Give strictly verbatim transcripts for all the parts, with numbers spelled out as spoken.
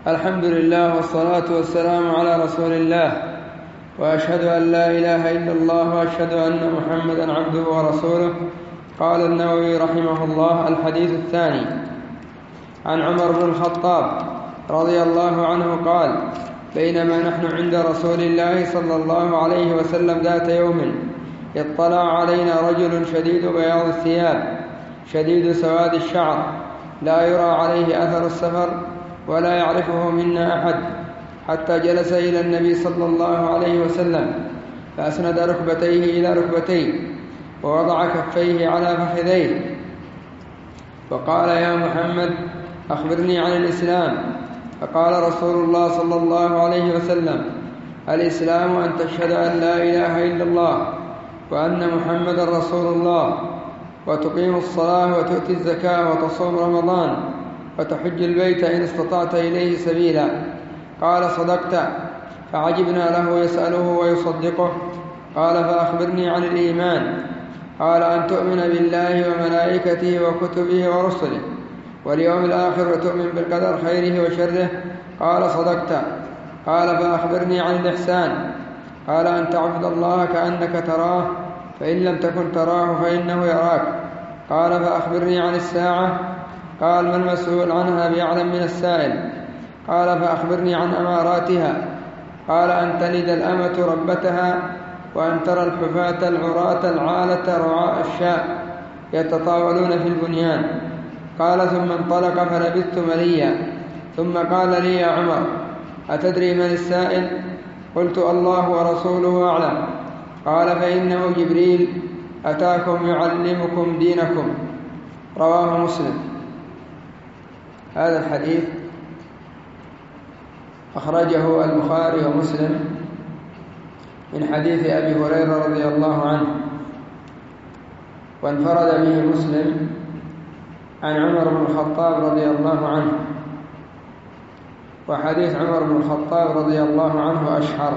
الحمد لله والصلاة والسلام على رسول الله، وأشهد أن لا إله إلا الله وأشهد أن محمدا عبده ورسوله. قال النووي رحمه الله: الحديث الثاني عن عمر بن الخطاب رضي الله عنه قال: بينما نحن عند رسول الله صلى الله عليه وسلم ذات يوم اطلع علينا رجل شديد بياض الثياب شديد سواد الشعر لا يرى عليه أثر السفر ولا يعرفه منا أحد، حتى جلس إلى النبي صلى الله عليه وسلم فأسند ركبتيه إلى ركبتيه ووضع كفيه على فخذيه وقال: يا محمد أخبرني عن الإسلام. فقال رسول الله صلى الله عليه وسلم: الإسلام أن تشهد أن لا إله إلا الله وأن محمدا رسول الله، وتقيم الصلاة وتؤتي الزكاة وتصوم رمضان وتحج البيت إن استطعت إليه سبيلا. قال: صدقت. فعجبنا له يسأله ويصدقه. قال: فأخبرني عن الإيمان. قال: أن تؤمن بالله وملائكته وكتبه ورسله واليوم الآخر وتؤمن بالقدر خيره وشره. قال: صدقت. قال: فأخبرني عن الإحسان. قال: أن تعبد الله كأنك تراه فإن لم تكن تراه فإنه يراك. قال: فأخبرني عن الساعة. قال: ما المسؤول عنها بأعلم من السائل. قال: فأخبرني عن أماراتها. قال: أن تلد الأمة ربتها، وأن ترى الحفاة العراة العالة رعاء الشاء يتطاولون في البنيان. قال: ثم انطلق فلبثت مليا، ثم قال لي: يا عمر، أتدري من السائل؟ قلت: الله ورسوله أعلم. قال: فإنه جبريل أتاكم يعلمكم دينكم. رواه مسلم. هذا الحديث أخرجه البخاري ومسلم من حديث أبي هريرة رضي الله عنه، وانفرد به مسلم عن عمر بن الخطاب رضي الله عنه. وحديث عمر بن الخطاب رضي الله عنه أشهر،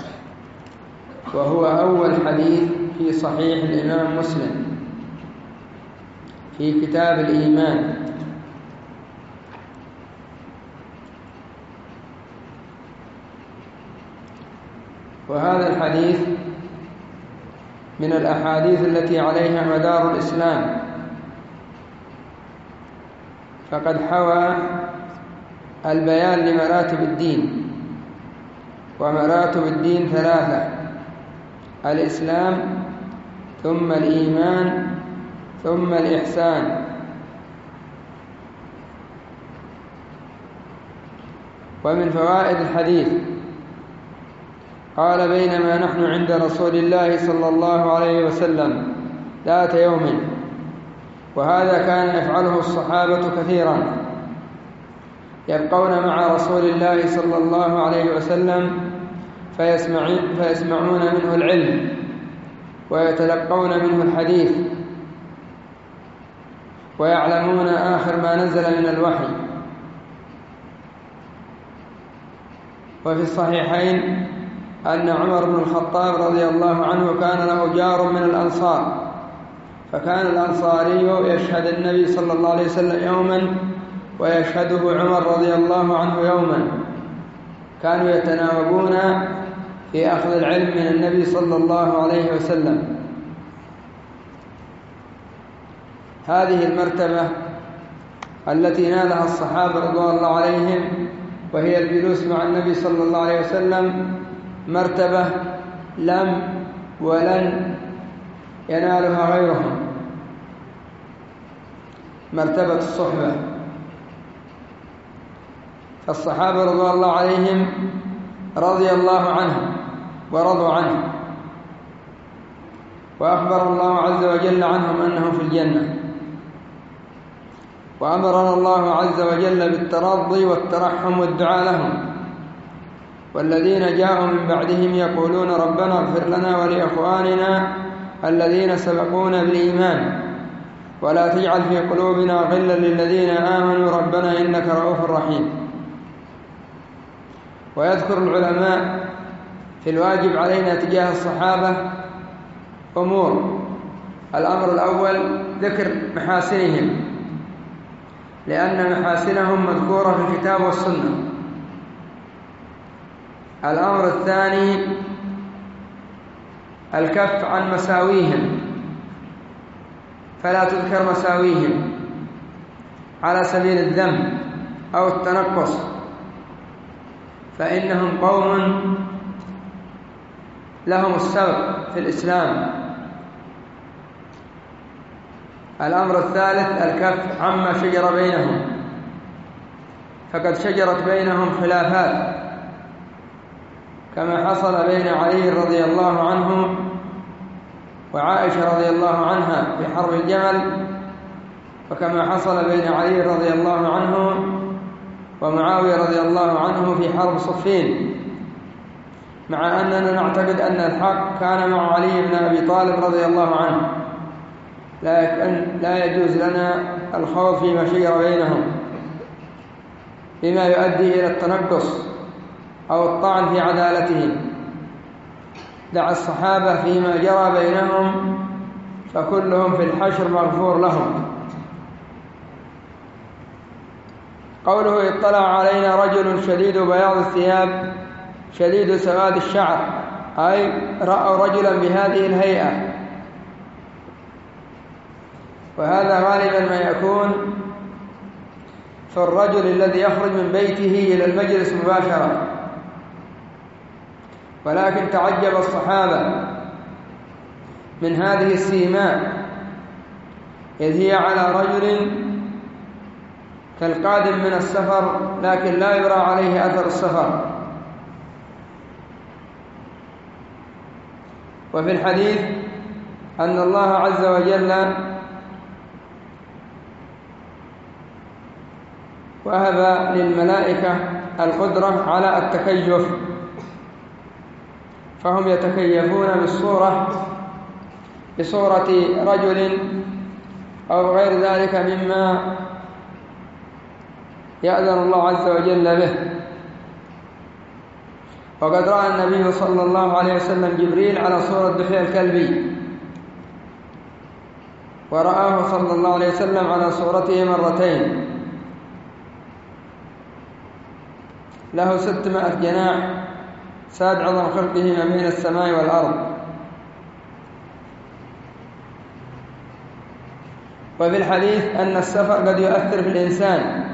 وهو أول حديث في صحيح الإمام مسلم في كتاب الإيمان. وهذا الحديث من الأحاديث التي عليها مدار الإسلام، فقد حوى البيان لمراتب الدين، ومراتب الدين ثلاثة: الإسلام ثم الإيمان ثم الإحسان. ومن فوائد الحديث قال: بينما نحن عند رسول الله صلى الله عليه وسلم ذات يوم، وهذا كان يفعله الصحابة كثيرا، يبقون مع رسول الله صلى الله عليه وسلم فيسمعون منه العلم ويتلقون منه الحديث ويعلمون آخر ما نزل من الوحي. وفي الصحيحين أن عمر بن الخطاب رضي الله عنه كان له جار من الأنصار، فكان الأنصاري يشهد النبي صلى الله عليه وسلم يوما ويشهده عمر رضي الله عنه يوما، كانوا يتناوبون في أخذ العلم من النبي صلى الله عليه وسلم. هذه المرتبة التي نالها الصحابة رضوان الله عليهم، وهي الجلوس مع النبي صلى الله عليه وسلم، مرتبة لم ولن ينالها غيرهم، مرتبة الصحبة. فالصحابة رضوان الله عليهم رضي الله عنهم ورضوا عنه، وأخبر الله عز وجل عنهم أنهم في الجنة، وأمرنا الله عز وجل بالترضي والترحم والدعاء لهم. والذين جاءوا من بعدهم يقولون: ربنا اغفر لنا ولإخواننا الذين سبقونا بالإيمان ولا تجعل في قلوبنا غلا للذين آمنوا ربنا إنك رؤوف رحيم. ويذكر العلماء في الواجب علينا تجاه الصحابة أمور: الأمر الأول ذكر محاسنهم، لأن محاسنهم مذكورة في الكتاب والسنة، الأمر الثاني الكف عن مساويهم، فلا تذكر مساويهم على سبيل الذم أو التنقص، فإنهم قوم لهم السبق في الإسلام. الأمر الثالث الكف عما شجر بينهم، فقد شجرت بينهم خلافات كما حصل بين علي رضي الله عنه وعائشة رضي الله عنها في حرب الجمل، وكما حصل بين علي رضي الله عنه ومعاوية رضي الله عنه في حرب صفين، مع أننا نعتقد أن الحق كان مع علي بن أبي طالب رضي الله عنه، لكن لا يجوز لنا الخوض فيما شجر بينهم بما يؤدي إلى التنقص أو الطعن في عدالتهم. دع الصحابة فيما جرى بينهم فكلهم في الحشر مغفور لهم. قوله اطلع علينا رجل شديد بياض الثياب شديد سواد الشعر، أي رأوا رجلا بهذه الهيئة، وهذا غالبا ما يكون في الرجل الذي يخرج من بيته إلى المجلس مباشرة، ولكن تعجب الصحابة من هذه السيماء إذ هي على رجل كالقادم من السفر لكن لا يرى عليه أثر السفر. وفي الحديث أن الله عز وجل وهب للملائكة القدرة على التكيف، فهم يتكيفون بالصورة بصورة رجل أو غير ذلك مما يأذن الله عز وجل به. وقد رأى النبي صلى الله عليه وسلم جبريل على صورة دحية الكلبي، ورآه صلى الله عليه وسلم على صورته مرتين، له ستمائة جناح ساد عظم خلقه ما بين السماء والأرض. وفي الحديث أن السفر قد يؤثر في الإنسان،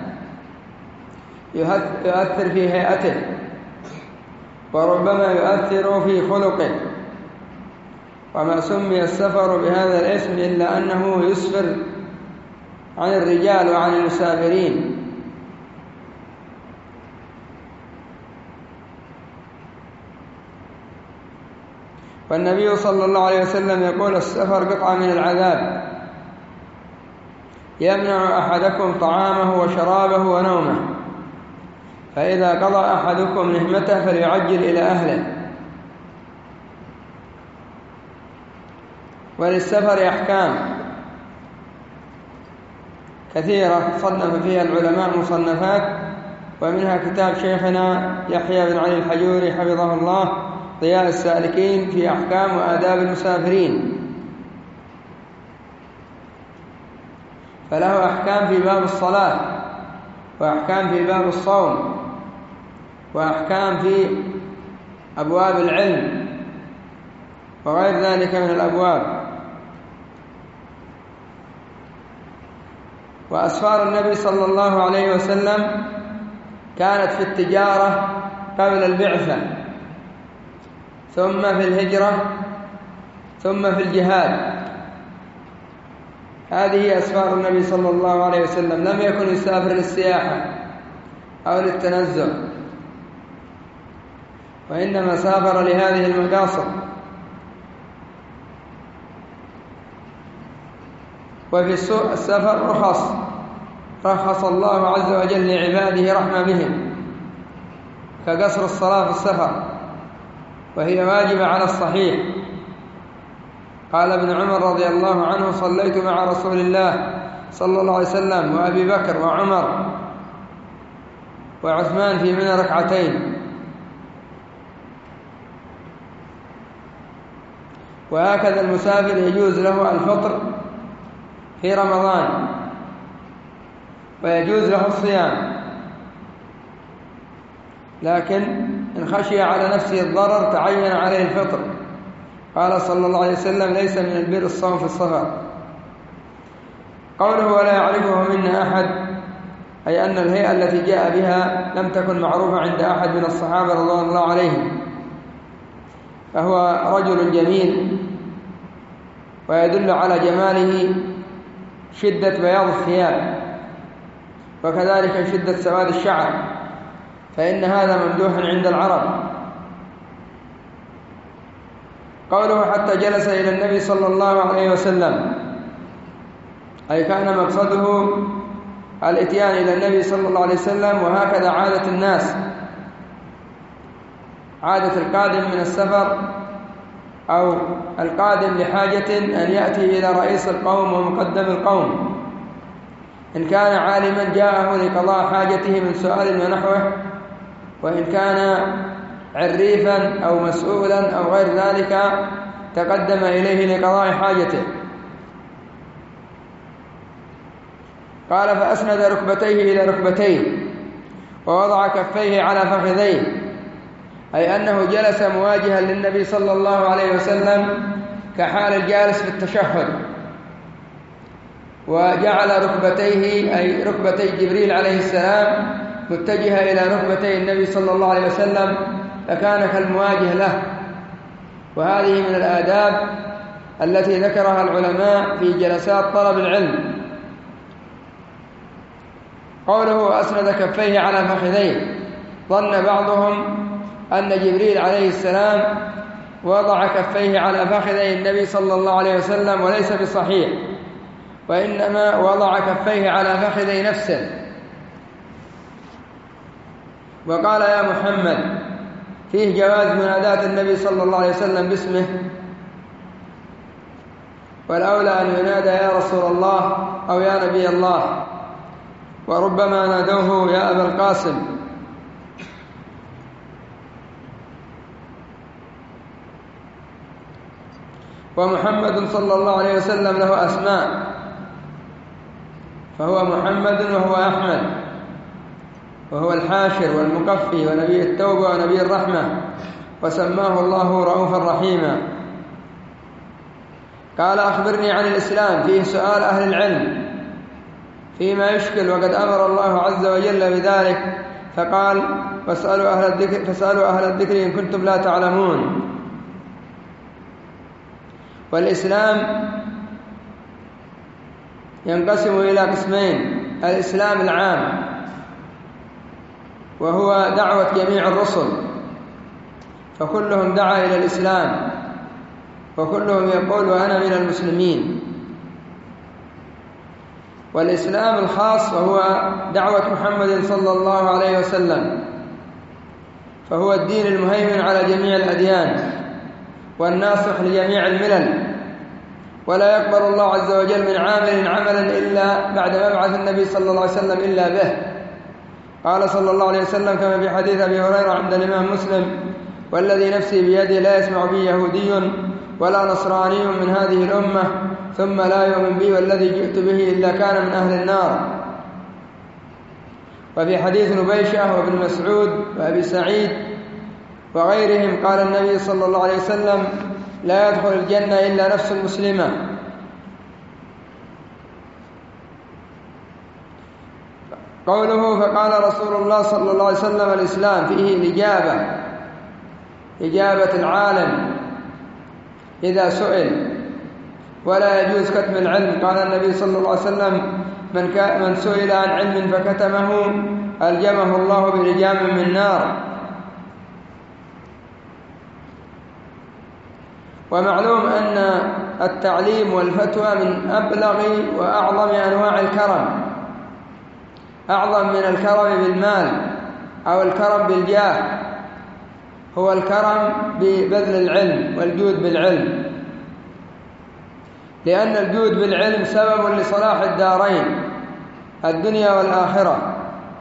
يؤثر في هيئته، وربما يؤثر في خلقه. وما سمي السفر بهذا الاسم إلا أنه يسفر عن الرجال وعن المسافرين. والنبي صلى الله عليه وسلم يقول السفر قطعة من العذاب يمنع أحدكم طعامه وشرابه ونومه، فإذا قضى أحدكم نهمته فليعجل إلى أهله. وللسفر أحكام كثيرة صنف فيها العلماء مصنفات، ومنها كتاب شيخنا يحيى بن علي الحجوري حفظه الله ضياء السالكين في أحكام وآداب المسافرين، فله أحكام في باب الصلاة، وأحكام في باب الصوم، وأحكام في أبواب العلم وغير ذلك من الأبواب. وأسفار النبي صلى الله عليه وسلم كانت في التجارة قبل البعثة، ثم في الهجرة، ثم في الجهاد. هذه أسفار النبي صلى الله عليه وسلم، لم يكن يسافر للسياحة أو للتنزه، وإنما سافر لهذه المقاصد. وفي السفر رخص رخص الله عز وجل لعباده رحمة بهم، كقصر الصلاة في السفر، وهي واجبة على الصحيح. قال ابن عمر رضي الله عنه صليت مع رسول الله صلى الله عليه وسلم وأبي بكر وعمر وعثمان في منى ركعتين. وهكذا المسافر يجوز له الفطر في رمضان، ويجوز له الصيام. لكن إن خشي على نفسه الضرر تعين عليه الفطر. قال صلى الله عليه وسلم: ليس من البر الصوم في السفر. قوله: ولا يعرفه منا أحد، أي أن الهيئة التي جاء بها لم تكن معروفة عند أحد من الصحابة رضوان الله عليهم، فهو رجل جميل، ويدل على جماله شدة بياض الثياب، وكذلك شدة سواد الشعر، فإن هذا ممدوح عند العرب. قوله: حتى جلس إلى النبي صلى الله عليه وسلم، أي كان مقصده الإتيان إلى النبي صلى الله عليه وسلم، وهكذا عادة الناس، عادة القادم من السفر أو القادم لحاجة أن يأتي إلى رئيس القوم ومقدم القوم، إن كان عالما جاءه لقضاء حاجته من سؤال ونحوه، وإن كان عريفا أو مسؤولا أو غير ذلك تقدم إليه لقضاء حاجته. قال: فأسند ركبتيه إلى ركبتيه ووضع كفيه على فخذيه، أي أنه جلس مواجها للنبي صلى الله عليه وسلم كحال الجالس في التشهد، وجعل ركبتيه أي ركبتي جبريل عليه السلام متجهة إلى ركبتي النبي صلى الله عليه وسلم، فكان كالمواجه له. وهذه من الآداب التي ذكرها العلماء في جلسات طلب العلم. قوله: أسند كفيه على فخذيه، ظن بعضهم أن جبريل عليه السلام وضع كفيه على فخذي النبي صلى الله عليه وسلم، وليس بصحيح، وإنما وضع كفيه على فخذي نفسه. وقال: يا محمد، فيه جواز مناداة النبي صلى الله عليه وسلم باسمه، والأولى أن ينادى يا رسول الله أو يا نبي الله، وربما نادوه يا أبا القاسم. ومحمد صلى الله عليه وسلم له أسماء، فهو محمد وهو أحمد، وهو الحاشر والمقفي ونبي التوبة ونبي الرحمة، وسماه الله رؤوفا رحيما. قال: أخبرني عن الإسلام، فيه سؤال أهل العلم فيما يشكل، وقد أمر الله عز وجل بذلك فقال: فاسألوا أهل الذكر, فاسألوا أهل الذكر إن كنتم لا تعلمون. والإسلام ينقسم إلى قسمين: الإسلام العام، وهو دعوة جميع الرسل، فكلهم دعا إلى الإسلام، وكلهم يقول أنا من المسلمين. والإسلام الخاص وهو دعوة محمد صلى الله عليه وسلم، فهو الدين المهيمن على جميع الأديان والناصح لجميع الملل، ولا يقبل الله عز وجل من عامل عملا إلا بعد مبعث النبي صلى الله عليه وسلم إلا به. قال صلى الله عليه وسلم كما في حديث أبي هريرة عند الإمام مسلم: والذي نفسي بيده لا يسمع بي يهودي ولا نصراني من هذه الأمة ثم لا يؤمن بي والذي جئت به إلا كان من أهل النار. وفي حديث نبيشة وابن مسعود وأبي سعيد وغيرهم قال النبي صلى الله عليه وسلم: لا يدخل الجنة إلا نفس مسلمة. قوله: فقال رسول الله صلى الله عليه وسلم: الإسلام فيه الإجابة، إجابة العالم إذا سئل، ولا يجوز كتم العلم. قال النبي صلى الله عليه وسلم: من, من سئل عن علم فكتمه ألجمه الله بلجام من نار. ومعلوم أن التعليم والفتوى من أبلغ وأعظم أنواع الكرم، أعظم من الكرم بالمال أو الكرم بالجاه، هو الكرم ببذل العلم والجود بالعلم، لأن الجود بالعلم سبب لصلاح الدارين الدنيا والآخرة.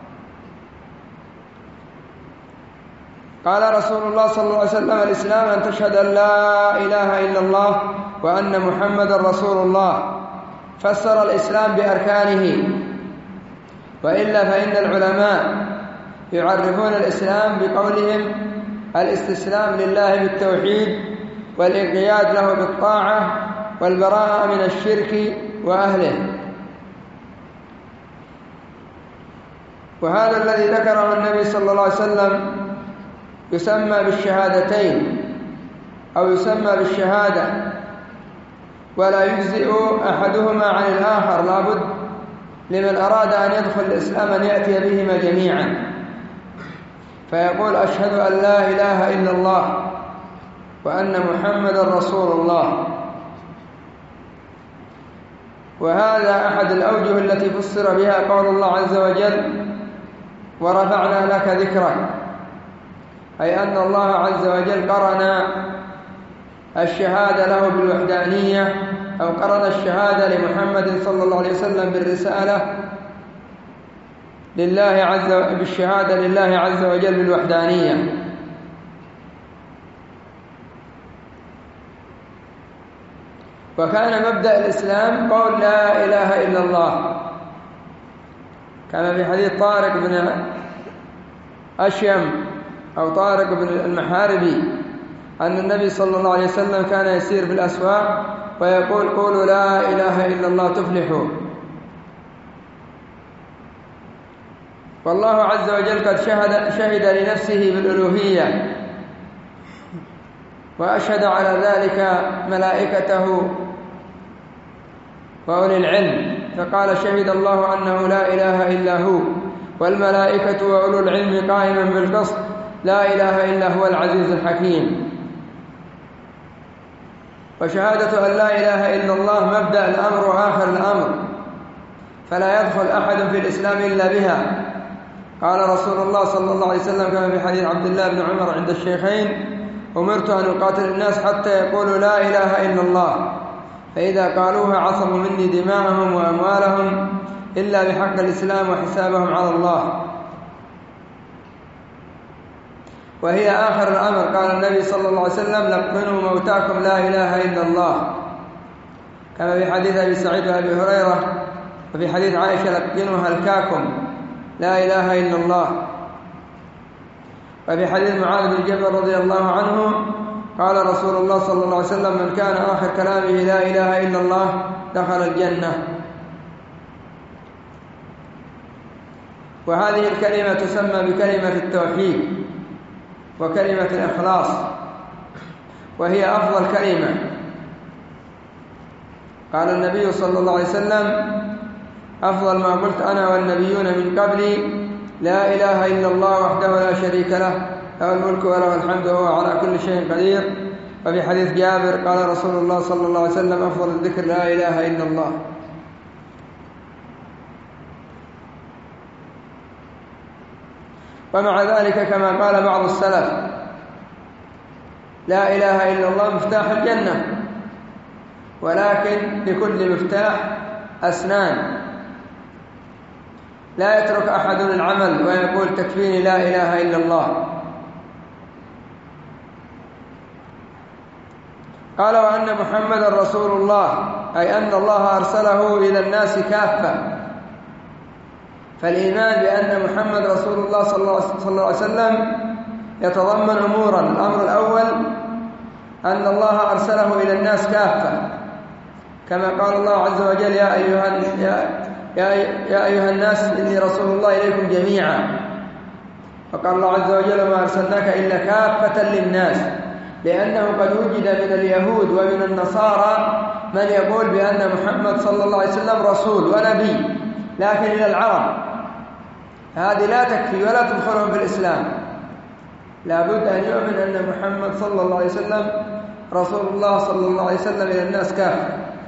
قال رسول الله صلى الله عليه وسلم: الإسلام أن تشهد أن لا إله إلا الله وأن محمد رسول الله. فسر الإسلام بأركانه، وإلا فإن العلماء يعرفون الإسلام بقولهم الاستسلام لله بالتوحيد والانقياد له بالطاعة والبراءة من الشرك وأهله. وهذا الذي ذكره النبي صلى الله عليه وسلم يسمى بالشهادتين أو يسمى بالشهادة، ولا يجزئ أحدهما عن الآخر، لا بد لمن أراد أن يدخل الإسلام أن يأتي بهما جميعا، فيقول أشهد أن لا إله إلا الله وأن محمدا رسول الله. وهذا أحد الأوجه التي فسر بها قول الله عز وجل ورفعنا لك ذكرك، أي أن الله عز وجل قرن الشهادة له بالوحدانية، أو قرن الشهادة لمحمد صلى الله عليه وسلم بالرسالة لله عز وجل، بالشهادة لله عز وجل بالوحدانية. وكان مبدأ الإسلام قول لا إله إلا الله، كما في حديث طارق بن أشيم أو طارق بن المحاربي أن النبي صلى الله عليه وسلم كان يسير في الأسواق ويقول قولوا لا إله إلا الله تفلحوا. والله عز وجل قد شهد, شهد لنفسه بالألوهية، وأشهد على ذلك ملائكته وأولي العلم، فقال شهد الله أنه لا إله إلا هو والملائكة وأولو العلم قائما بالقسط لا إله إلا هو العزيز الحكيم. وشهادة أن لا إله إلا الله مبدأ الأمر وآخر الأمر، فلا يدخل أحد في الإسلام إلا بها. قال رسول الله صلى الله عليه وسلم كما في حديث عبد الله بن عمر عند الشيخين أمرت أن أقاتل الناس حتى يقولوا لا إله إلا الله، فإذا قالوها عصموا مني دماءهم وأموالهم إلا بحق الإسلام وحسابهم على الله. وهي آخر الأمر. قال النبي صلى الله عليه وسلم لقنوا موتاكم لا إله إلا الله، كما في حديث أبي سعيد وأبي هريرة، وفي حديث عائشة لقنوا هلكاكم لا إله إلا الله. وفي حديث معاذ بن جبل رضي الله عنه قال رسول الله صلى الله عليه وسلم من كان آخر كلامه لا إله إلا الله دخل الجنة. وهذه الكلمة تسمى بكلمة التوحيد وكلمة الإخلاص، وهي أفضل كلمة. قال النبي صلى الله عليه وسلم أفضل ما قلت أنا والنبيون من قبلي لا إله إلا الله وحده لا شريك له له الملك وله الحمد وهو على كل شيء قدير. وفي حديث جابر قال رسول الله صلى الله عليه وسلم أفضل الذكر لا إله إلا الله. ومع ذلك كما قال بعض السلف لا إله إلا الله مفتاح الجنة، ولكن لكل مفتاح أسنان، لا يترك أحد العمل ويقول تكفيني لا إله إلا الله. قال وأن محمد رسول الله، أي أن الله أرسله إلى الناس كافة. فالإيمان بأن محمد رسول الله صلى الله عليه وسلم يتضمن أمورا. الأمر الأول أن الله أرسله إلى الناس كافة، كما قال الله عز وجل يا أيها, يا يا أيها الناس إني رسول الله إليكم جميعا. فقال الله عز وجل ما أرسلناك إلا كافة للناس، لأنه قد وجد من اليهود ومن النصارى من يقول بأن محمد صلى الله عليه وسلم رسول ونبي، لكن إلى العرب هذه لا تكفي ولا تدخلهم في الإسلام. لا بد أن يؤمن أن محمد صلى الله عليه وسلم رسول الله صلى الله عليه وسلم إلى الناس كافة،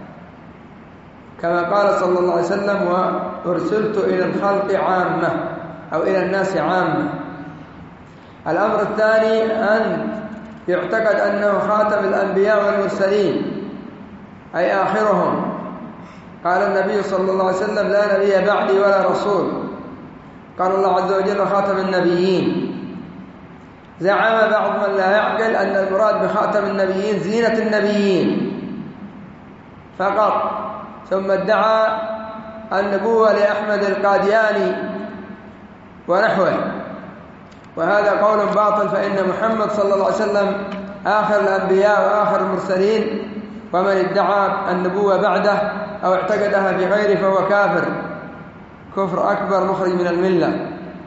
كما قال صلى الله عليه وسلم وأرسلت إلى الخلق عامة أو إلى الناس عامة. الأمر الثاني أن يعتقد أنه خاتم الأنبياء والمرسلين، أي آخرهم. قال النبي صلى الله عليه وسلم لا نبي بعدي ولا رسول. قال الله عز وجل خاتم النبيين. زعم بعض من لا يعقل أن المراد بخاتم النبيين زينة النبيين فقط، ثم ادعى النبوة لأحمد القادياني ونحوه، وهذا قول باطل، فإن محمد صلى الله عليه وسلم آخر الأنبياء وآخر المرسلين، ومن ادعى النبوة بعده أو اعتقدها في غيره فهو كافر كفر أكبر مخرج من الملة.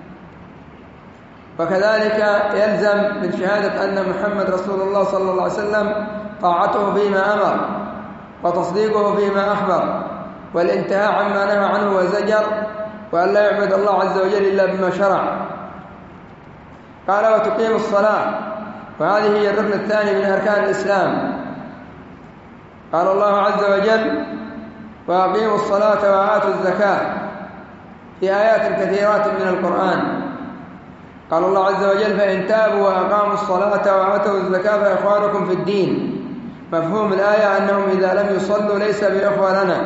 وكذلك يلزم من شهادة أن محمد رسول الله صلى الله عليه وسلم طاعته فيما أمر وتصديقه فيما أخبر، والانتهاء عما نهى عنه وزجر، وأن لا يعبد الله عز وجل إلا بما شرع. قال وتقيم الصلاة، وهذه هي الركن الثاني من أركان الإسلام. قال الله عز وجل وأقيموا الصلاة وآتوا الزكاة في آيات كثيرات من القرآن. قال الله عز وجل فإن تابوا وأقاموا الصلاة وآتوا الزكاة فإخوانكم في الدين. مفهوم الآية أنهم إذا لم يصلوا ليس بإخوة لنا.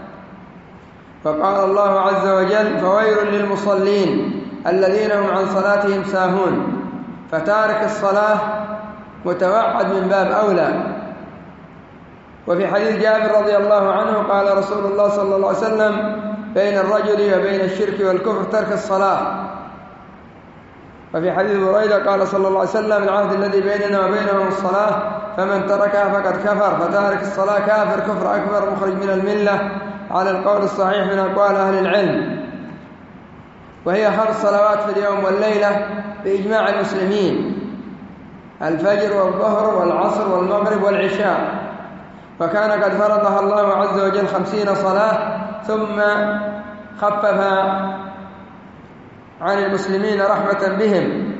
فقال الله عز وجل فويل للمصلين الذين هم عن صلاتهم ساهون. فتارك الصلاة متوعد من باب أولى. وفي حديث جابر رضي الله عنه قال رسول الله صلى الله عليه وسلم بين الرجل وبين الشرك والكفر ترك الصلاة. وفي حديث بريدة قال صلى الله عليه وسلم العهد الذي بيننا وبينهم الصلاة فمن تركها فقد كفر. فتارك الصلاة كافر كفر أكبر مخرج من الملة على القول الصحيح من أقوال أهل العلم. وهي خمس صلوات في اليوم والليلة بإجماع المسلمين: الفجر والظهر والعصر والمغرب والعشاء. وكان قد فرضها الله عز وجل خمسين صلاة ثم خففها عن المسلمين رحمة بهم.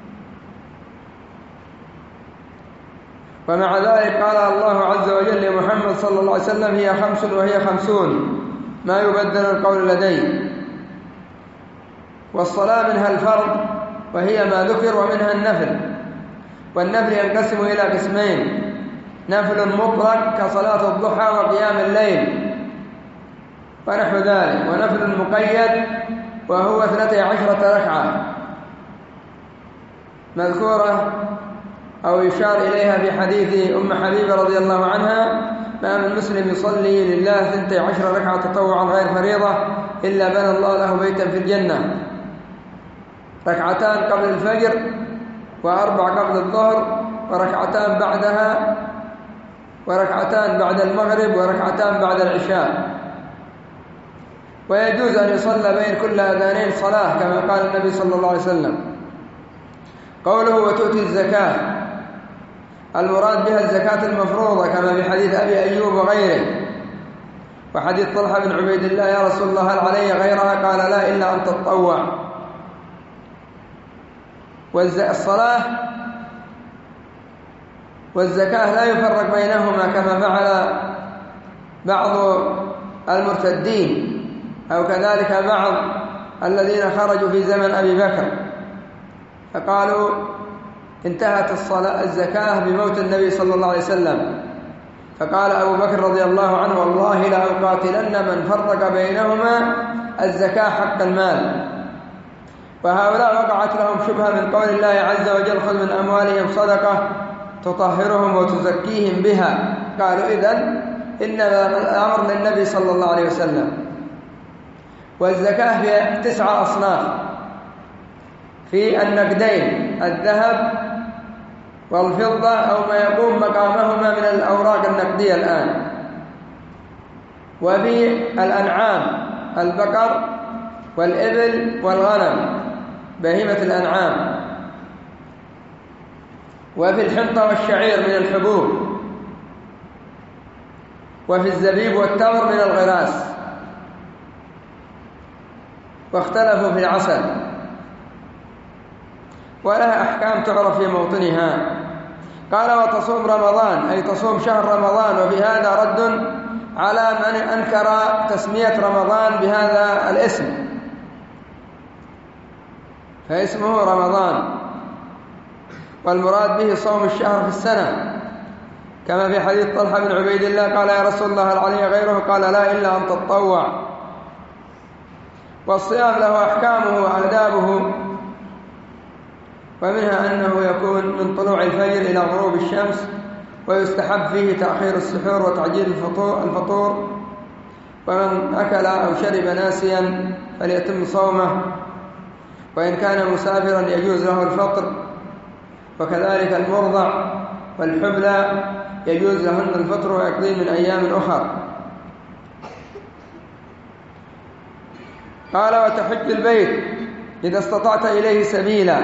ومع ذلك قال الله عز وجل لمحمد صلى الله عليه وسلم هي خمس وهي خمسون ما يبدل القول لدي. والصلاة منها الفرض وهي ما ذكر، ومنها النفل. والنفل ينقسم إلى قسمين: نفل مطلق كصلاة الضحى وقيام الليل ونحو ذلك، ونفل مقيد وهو اثنتي عشرة ركعة مذكورة أو يشار إليها في حديث أم حبيبة رضي الله عنها: ما من مسلم يصلي لله اثنتي عشرة ركعة تطوعا غير فريضة إلا بنى الله له بيتا في الجنة، ركعتان قبل الفجر وأربع قبل الظهر وركعتان بعدها وركعتان بعد المغرب وركعتان بعد العشاء. ويجوز أن يصلى بين كل أذانين صلاة كما قال النبي صلى الله عليه وسلم. قوله وتؤتي الزكاة المراد بها الزكاة المفروضة كما في حديث أبي أيوب وغيره، وحديث طلحة بن عبيد الله: يا رسول الله هل علي غيرها؟ قال لا إلا أن تتطوع. والصلاة والزكاة لا يفرق بينهما كما فعل بعض المرتدين أو كذلك بعض الذين خرجوا في زمن أبي بكر فقالوا انتهت الصلاة الزكاة بموت النبي صلى الله عليه وسلم. فقال أبو بكر رضي الله عنه: والله لأقاتلن من فرق بينهما الزكاة حق المال. وهؤلاء وقعت لهم شبهة من قول الله عز وجل: خذ من أموالهم صدقة تطهرهم وتزكيهم بها. قالوا إذن إنما الأمر للنبي صلى الله عليه وسلم. والزكاة هي تسعة أصناف في النقدين: الذهب والفضة أو ما يقوم مقامهما من الأوراق النقدية الآن. وفي الأنعام: البقر والإبل والغنم بهيمة الأنعام. وفي الحنطة والشعير من الحبوب. وفي الزبيب والتمر من الغراس. واختلفوا في العسل، ولها أحكام تعرف في موطنها. قال وتصوم رمضان أي تصوم شهر رمضان. وفي هذا رد على من أنكر تسمية رمضان بهذا الاسم، فاسمه رمضان والمراد به صوم الشهر في السنة، كما في حديث طلحة بن عبيد الله قال: يا رسول الله هل علي غيره؟ قال لا إلا أن تتطوع. والصيام له أحكامه وآدابه، ومنها أنه يكون من طلوع الفجر إلى غروب الشمس، ويستحب فيه تأخير السحور وتعجيل الفطور. ومن أكل أو شرب ناسيا فليتم صومه. وإن كان مسافرا يجوز له الفطر، وكذلك المرضع والحبلى يجوز لهن الفطر ويقضي من أيام أخر. قال: وتحج البيت إذا استطعت إليه سبيلا،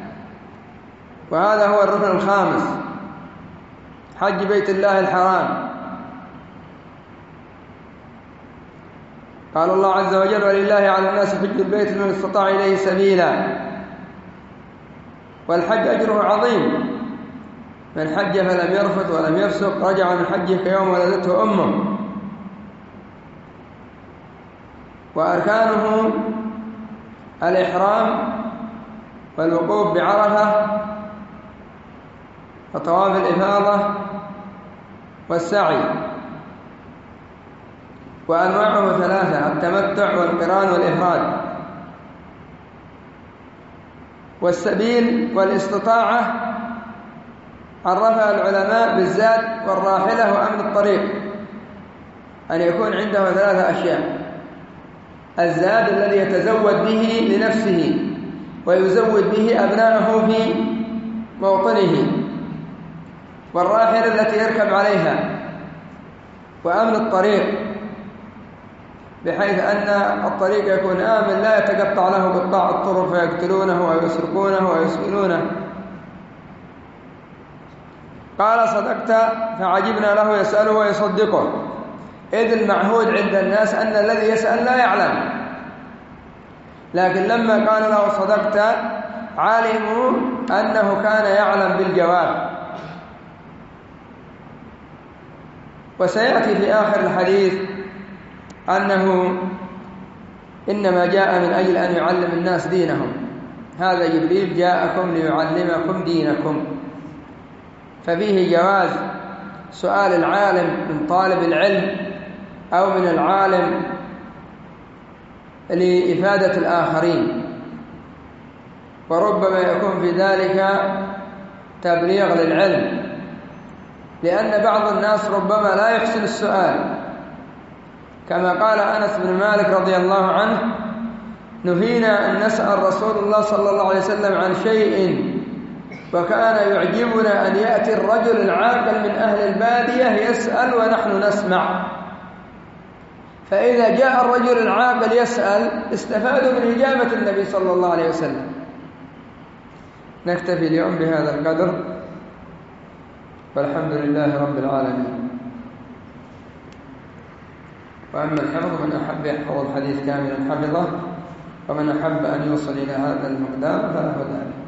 وهذا هو الركن الخامس، حج بيت الله الحرام. قال الله عز وجل: ولله على الناس حج البيت لمن استطاع إليه سبيلا. والحج أجره عظيم، من حج فلم يرفث ولم يفسق رجع من حجه كيوم ولدته أمه. وأركانه الإحرام والوقوف بعرفة وطواف الإفاضة والسعي. وأنواعه ثلاثة: التمتع والقران والإفراد. والسبيل والاستطاعة عرفها العلماء بالزاد والراحلة وأمن الطريق، أن يكون عنده ثلاثة أشياء: الزاد الذي يتزود به لنفسه ويزود به أبناءه في موطنه، والراحلة التي يركب عليها، وأمن الطريق بحيث أن الطريق يكون آمن لا يتقطع له قطاع الطرق فيقتلونه أو يسرقونه أو يسئلونه. قال: صدقت، فعجبنا له يسأله ويصدقه، إذ المعهود عند الناس أن الذي يسأل لا يعلم، لكن لما قال له صدقت علموا أنه كان يعلم بالجواب. وسيأتي في آخر الحديث أنه إنما جاء من أجل أن يعلم الناس دينهم، هذا جبريل جاءكم ليعلمكم دينكم. ففيه جواز سؤال العالم من طالب العلم أو من العالم لإفادة الآخرين، وربما يكون في ذلك تبليغ للعلم، لأن بعض الناس ربما لا يحسن السؤال، كما قال أنس بن مالك رضي الله عنه: نهينا أن نسأل رسول الله صلى الله عليه وسلم عن شيء، وكان يعجبنا أن يأتي الرجل العاقل من أهل البادية يسأل ونحن نسمع. فإذا جاء الرجل العاقل يسأل استفادوا من إجابة النبي صلى الله عليه وسلم. نكتفي اليوم بهذا القدر، والحمد لله رب العالمين. وأما الحفظ، من أحب يحفظ الحديث كاملا حفظه، ومن أحب أن يوصل إلى هذا المقدار فله ذلك.